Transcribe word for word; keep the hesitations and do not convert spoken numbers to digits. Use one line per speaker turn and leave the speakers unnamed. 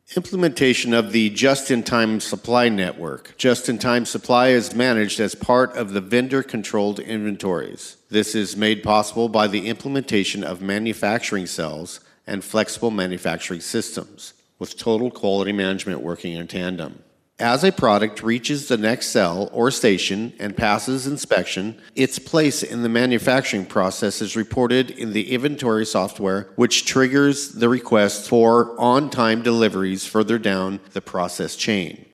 Implementation of the Just-in-Time Supply Network. Just-in-Time Supply is managed as part of the vendor-controlled inventories. This is made possible by the implementation of manufacturing cells and flexible manufacturing systems, with total quality management working in tandem. As a product reaches the next cell or station and passes inspection, its place in the manufacturing process is reported in the inventory software, which triggers the request for on-time deliveries further down the process chain.